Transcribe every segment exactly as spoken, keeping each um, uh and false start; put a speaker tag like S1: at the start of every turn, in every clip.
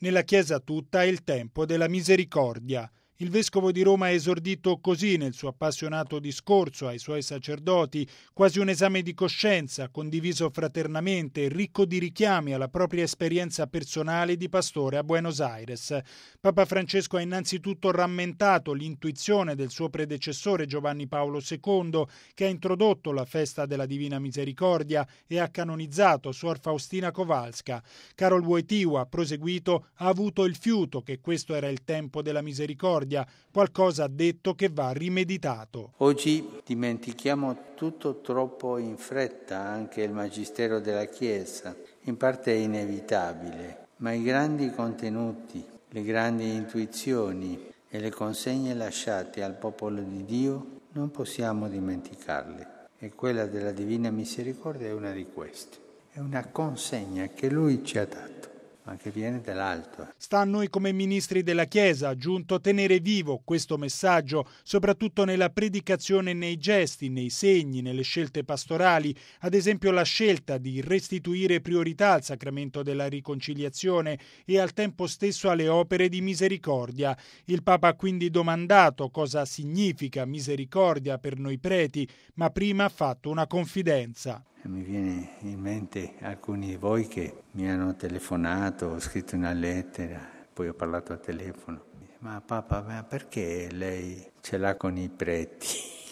S1: Nella Chiesa tutta è il tempo della misericordia. Il Vescovo di Roma ha esordito così nel suo appassionato discorso ai suoi sacerdoti, quasi un esame di coscienza, condiviso fraternamente, ricco di richiami alla propria esperienza personale di pastore a Buenos Aires. Papa Francesco ha innanzitutto rammentato l'intuizione del suo predecessore Giovanni Paolo secondo, che ha introdotto la festa della Divina Misericordia e ha canonizzato Suor Faustina Kowalska. Karol Wojtyła, proseguito, ha avuto il fiuto che questo era il tempo della misericordia, qualcosa ha detto che va rimeditato.
S2: Oggi dimentichiamo tutto troppo in fretta, anche il magistero della Chiesa. In parte è inevitabile, ma i grandi contenuti, le grandi intuizioni e le consegne lasciate al popolo di Dio non possiamo dimenticarle. E quella della Divina Misericordia è una di queste. È una consegna che Lui ci ha dato, ma che viene dall'alto.
S1: Sta a noi come ministri della Chiesa, ha aggiunto, tenere vivo questo messaggio, soprattutto nella predicazione, nei gesti, nei segni, nelle scelte pastorali, ad esempio la scelta di restituire priorità al sacramento della riconciliazione e al tempo stesso alle opere di misericordia. Il Papa ha quindi domandato cosa significa misericordia per noi preti, ma prima ha fatto una confidenza.
S2: Mi viene in mente alcuni di voi che mi hanno telefonato, ho scritto una lettera, poi ho parlato al telefono. Ma Papa, ma perché lei ce l'ha con i preti?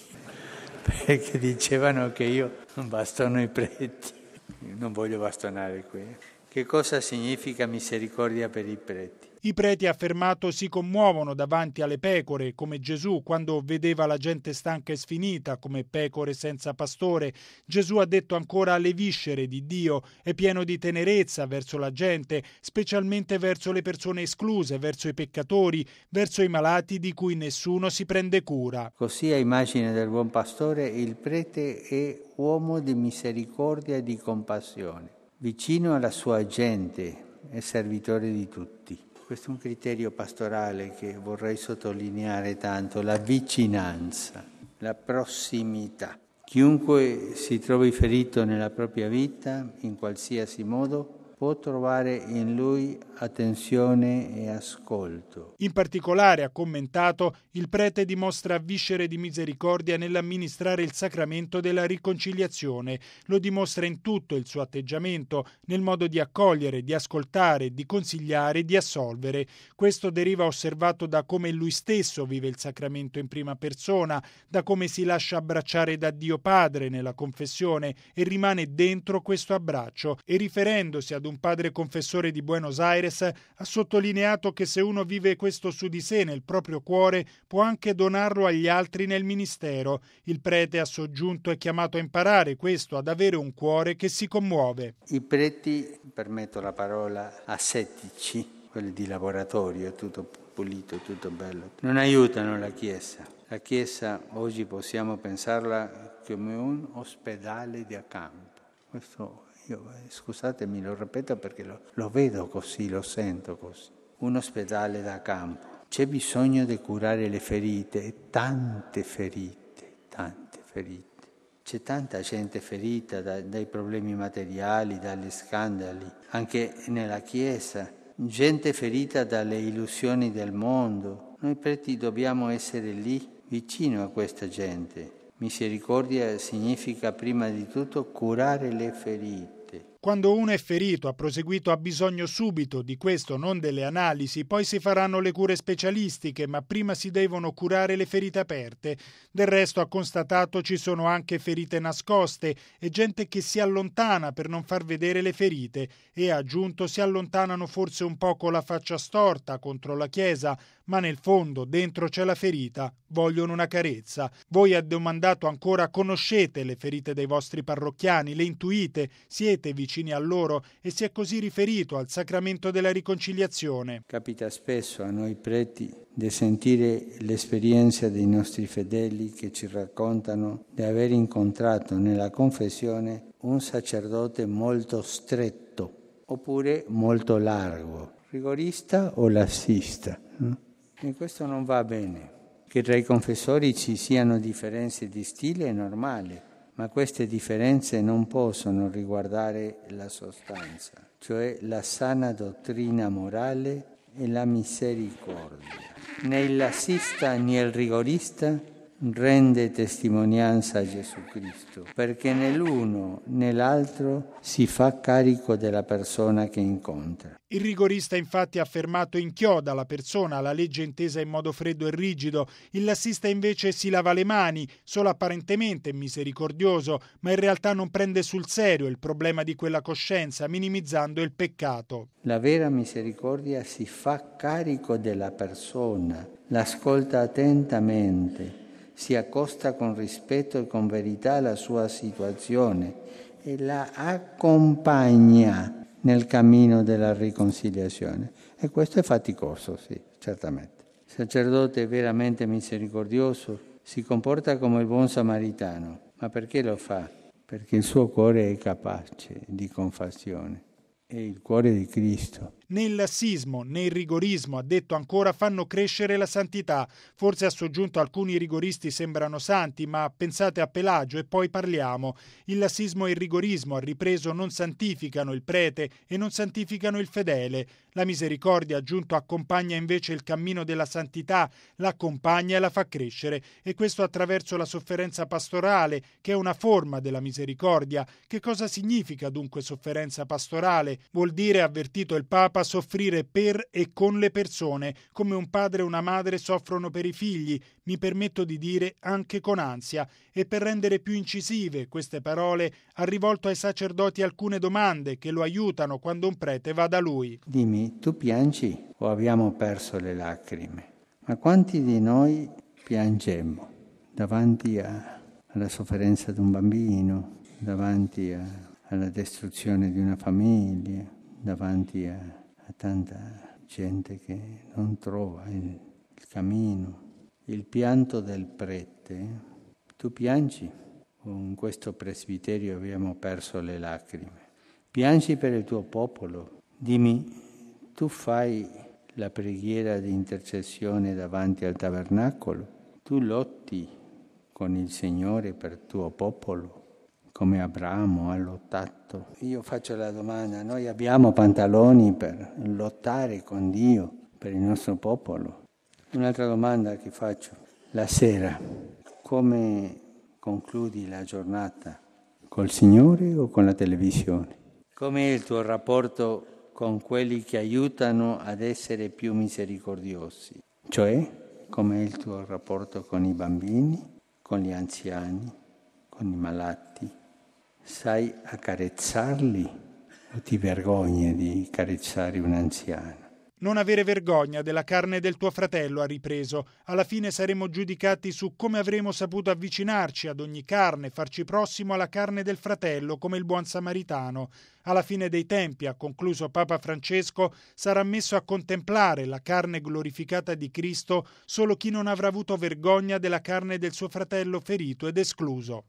S2: Perché dicevano che io non bastono i preti. Io non voglio bastonare qui. Che cosa significa misericordia per i preti?
S1: I preti, ha affermato, si commuovono davanti alle pecore, come Gesù quando vedeva la gente stanca e sfinita, come pecore senza pastore. Gesù, ha detto ancora, alle viscere di Dio, è pieno di tenerezza verso la gente, specialmente verso le persone escluse, verso i peccatori, verso i malati di cui nessuno si prende cura.
S2: Così, a immagine del buon pastore, il prete è uomo di misericordia e di compassione, vicino alla sua gente e servitore di tutti. Questo è un criterio pastorale che vorrei sottolineare tanto, la vicinanza, la prossimità. Chiunque si trovi ferito nella propria vita, in qualsiasi modo, può trovare in lui attenzione e ascolto.
S1: In particolare, ha commentato, il prete dimostra viscere di misericordia nell'amministrare il sacramento della riconciliazione. Lo dimostra in tutto il suo atteggiamento, nel modo di accogliere, di ascoltare, di consigliare, di assolvere. Questo deriva, osservato, da come lui stesso vive il sacramento in prima persona, da come si lascia abbracciare da Dio Padre nella confessione e rimane dentro questo abbraccio, e riferendosi ad un padre confessore di Buenos Aires, ha sottolineato che se uno vive questo su di sé nel proprio cuore, può anche donarlo agli altri nel ministero. Il prete, ha soggiunto, è chiamato a imparare questo, ad avere un cuore che si commuove.
S2: I preti, permetto la parola, ascetici, quelli di laboratorio, tutto pulito, tutto bello, non aiutano la Chiesa. La Chiesa oggi possiamo pensarla come un ospedale di accampo. Questo io, scusatemi, lo ripeto perché lo, lo vedo così, lo sento così. Un ospedale da campo. C'è bisogno di curare le ferite, tante ferite, tante ferite. C'è tanta gente ferita da, dai problemi materiali, dagli scandali, anche nella Chiesa. Gente ferita dalle illusioni del mondo. Noi preti dobbiamo essere lì, vicino a questa gente. Misericordia significa prima di tutto curare le ferite.
S1: Quando uno è ferito, ha proseguito, ha bisogno subito di questo, non delle analisi, poi si faranno le cure specialistiche, ma prima si devono curare le ferite aperte. Del resto, ha constatato, ci sono anche ferite nascoste e gente che si allontana per non far vedere le ferite, e ha aggiunto, si allontanano forse un po' con la faccia storta contro la Chiesa, ma nel fondo, dentro c'è la ferita, vogliono una carezza. Voi, ha domandato ancora, conoscete le ferite dei vostri parrocchiani, le intuite, siete vicini a loro, e si è così riferito al sacramento della riconciliazione.
S2: Capita spesso a noi preti di sentire l'esperienza dei nostri fedeli che ci raccontano di aver incontrato nella confessione un sacerdote molto stretto oppure molto largo, rigorista o lassista, no? E questo non va bene. Che tra i confessori ci siano differenze di stile è normale, ma queste differenze non possono riguardare la sostanza, cioè la sana dottrina morale e la misericordia. Né il lassista né il rigorista rende testimonianza a Gesù Cristo, perché né l'uno né l'altro si fa carico della persona che incontra.
S1: Il rigorista infatti ha affermato inchioda la persona, la legge intesa in modo freddo e rigido. Il lassista invece si lava le mani, solo apparentemente misericordioso, ma in realtà non prende sul serio il problema di quella coscienza, minimizzando il peccato.
S2: La vera misericordia si fa carico della persona, l'ascolta attentamente, si accosta con rispetto e con verità alla sua situazione e la accompagna nel cammino della riconciliazione. E questo è faticoso, sì, certamente. Il sacerdote veramente misericordioso si comporta come il buon samaritano. Ma perché lo fa? Perché il suo cuore è capace di compassione. È il cuore di Cristo.
S1: Né il lassismo né il rigorismo, ha detto ancora, fanno crescere la santità. Forse ha soggiunto alcuni rigoristi sembrano santi, ma pensate a Pelagio e poi parliamo. Il lassismo e il rigorismo, ha ripreso, non santificano il prete e non santificano il fedele. La misericordia, aggiunto, accompagna invece il cammino della santità, l'accompagna e la fa crescere. E questo attraverso la sofferenza pastorale, che è una forma della misericordia. Che cosa significa dunque sofferenza pastorale? Vuol dire, avvertito il Papa, soffrire per e con le persone, come un padre e una madre soffrono per i figli, mi permetto di dire anche con ansia. E per rendere più incisive queste parole ha rivolto ai sacerdoti alcune domande che lo aiutano quando un prete va da lui.
S2: Dimmi, tu piangi o abbiamo perso le lacrime? Ma quanti di noi piangemmo davanti a, alla sofferenza di un bambino, davanti a, alla distruzione di una famiglia, davanti a, a tanta gente che non trova il, il cammino, il pianto del prete. Tu piangi o in questo presbiterio abbiamo perso le lacrime? Piangi per il tuo popolo. Dimmi, tu fai la preghiera di intercessione davanti al tabernacolo? Tu lotti con il Signore per il tuo popolo? Come Abramo ha lottato. Io faccio la domanda, noi abbiamo pantaloni per lottare con Dio, per il nostro popolo? Un'altra domanda che faccio, la sera, come concludi la giornata? Col Signore o con la televisione? Com'è il tuo rapporto con quelli che aiutano ad essere più misericordiosi? Cioè, com'è il tuo rapporto con i bambini, con gli anziani, con i malati? Sai accarezzarli o ti vergogni di carezzare un anziano?
S1: Non avere vergogna della carne del tuo fratello, ha ripreso. Alla fine saremo giudicati su come avremo saputo avvicinarci ad ogni carne, farci prossimo alla carne del fratello, come il buon samaritano. Alla fine dei tempi, ha concluso Papa Francesco, sarà messo a contemplare la carne glorificata di Cristo solo chi non avrà avuto vergogna della carne del suo fratello ferito ed escluso.